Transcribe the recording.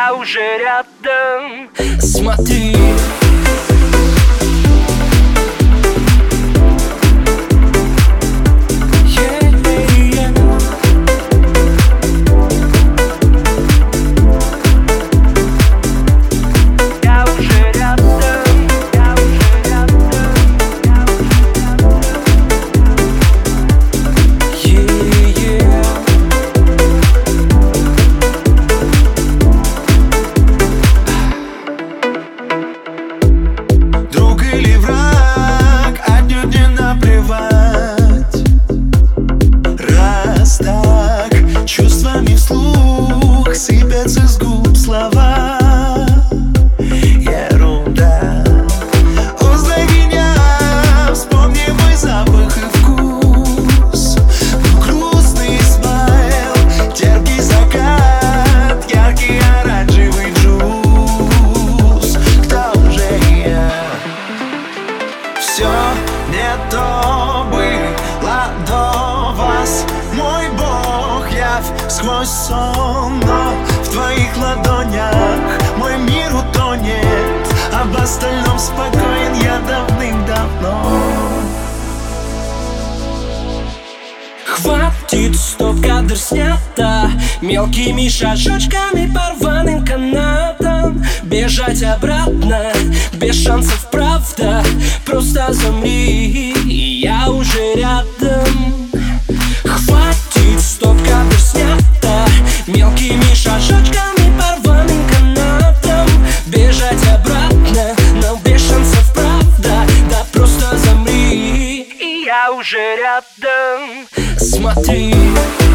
я уже рядом. Смотри. Чувствами вслух сыпятся с губ слова. Ерунда. Узнай меня, вспомни мой запах и вкус. Мой грустный смайл, терпкий закат, яркий оранжевый джуз. Кто же я? Все не то было до вас, мой бог, явь сквозь сон. Но в твоих ладонях мой мир утонет. Об остальном спокоен я давным-давно. Хватит, стоп, кадр снято. Мелкими шажочками по рваным канатам бежать обратно, без шансов, правда. Просто замри, и я уже рядом. Хватит, стоп, кадр снято. Мелкими шажочками по рваным канатам бежать обратно, но без шансов, правда. Да просто замри, и я уже рядом. Смотри.